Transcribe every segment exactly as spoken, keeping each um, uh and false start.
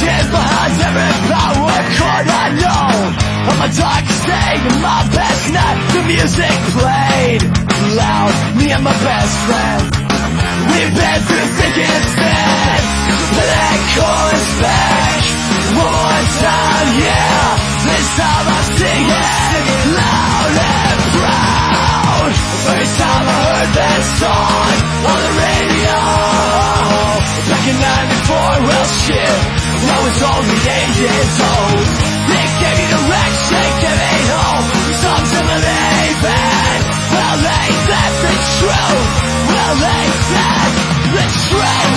hid behind every power chord I know. On my darkest day and my best night, the music played loud, me and my best friend. We've been through thick and thin, but that chorus back one more time, yeah. This time I'm singing loud and proud. First time I heard that song on the radio back in ninety-four, well shit, I was only eight years old. They gave me direction, gave me hope, some to believe in. Well, ain't that the truth? Well, ain't that the truth?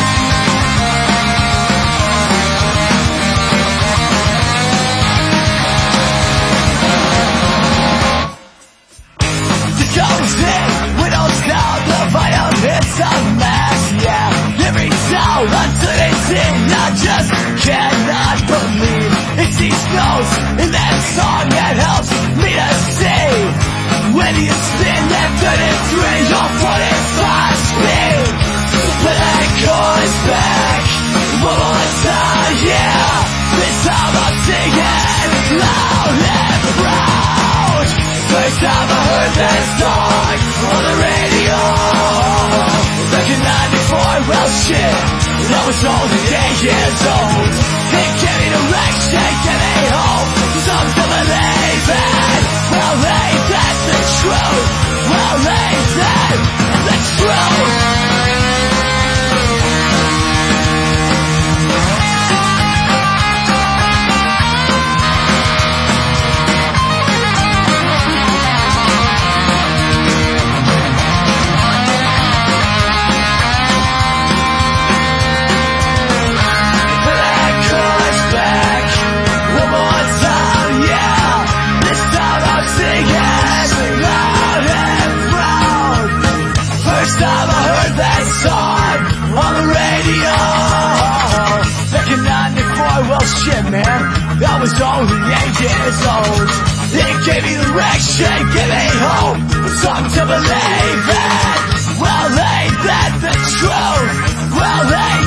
The goes in, we don't stop, the vital hits a mess, yeah. Every sound until it's in, I just cannot believe it's these notes in that song that helps me to see. When you spin that thirty-three or forty-five speed, but that chorus back one more time, yeah. This time I'm singing loud and proud. First time I heard that song on the radio back in ninety-four, well shit, I was only eight years old. It gave me direction, gave me hope, something to believe in. Well, ain't that the truth? Well, ain't that the truth? Time I heard that song on the radio back in ninety-four, well shit man, I was only eight years old. It gave me direction, gave me hope, something to believe in. Well, ain't that the truth? Well, ain't